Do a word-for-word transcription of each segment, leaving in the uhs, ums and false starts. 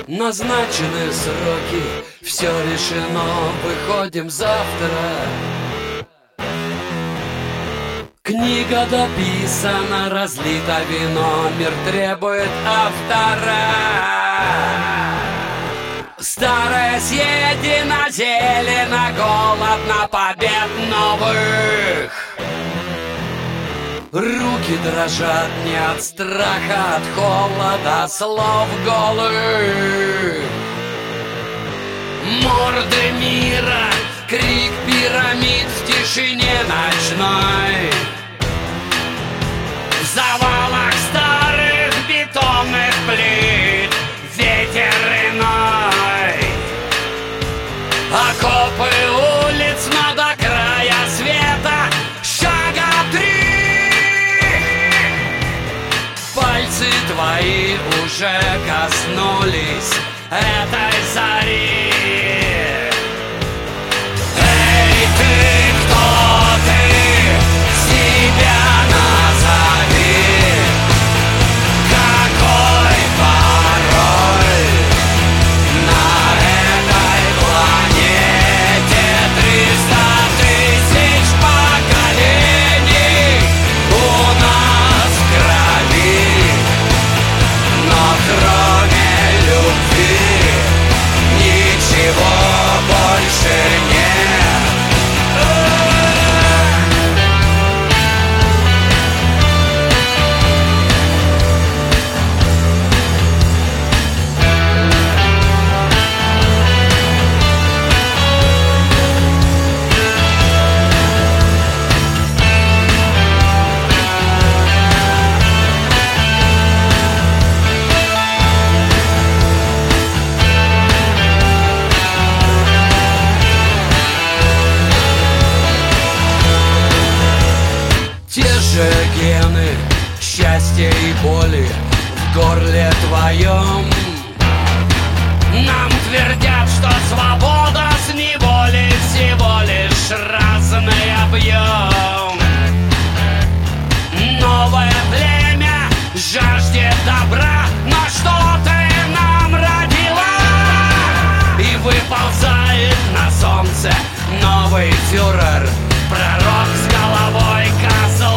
Назначены сроки, все решено, выходим завтра. Книга дописана, разлито вино, мир требует автора. Старое съедено, зелено, голодно побед новых. Руки дрожат не от страха, от холода, слов голых. Морды мира, крик пирамид в тишине ночной. В завалах старых бетонных плит ветер иной. Окопы улиц, но до края света шага три. Пальцы твои уже коснулись этой зари. Эй, ты, кто ты? Себя назови. Какой пароль на этой планете? Триста тысяч поколений у нас в крови. Но кроме любви ничего больше нет. Гены счастья и боли в горле твоем. Нам твердят, что свобода с неволи всего лишь разный объем. Новое племя жаждет добра, но что ты нам родила? И выползает на солнце новый фюрер, пророк с головой козла.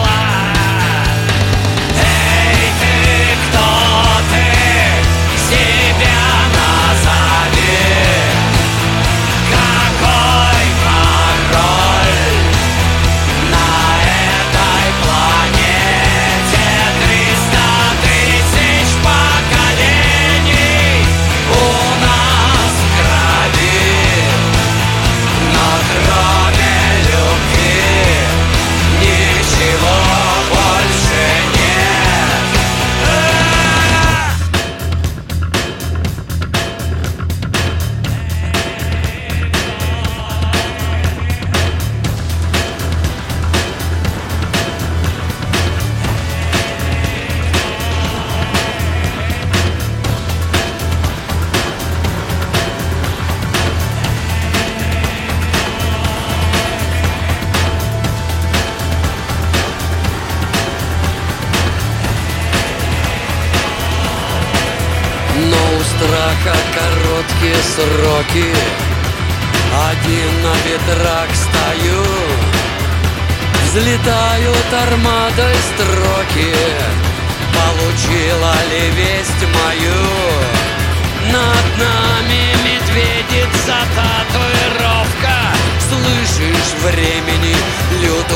Но у страха короткие сроки. Один на ветрах стою. Взлетают армадой строки. Получила ли весть мою? Над нами медведица татуировка. Слышишь, времени люд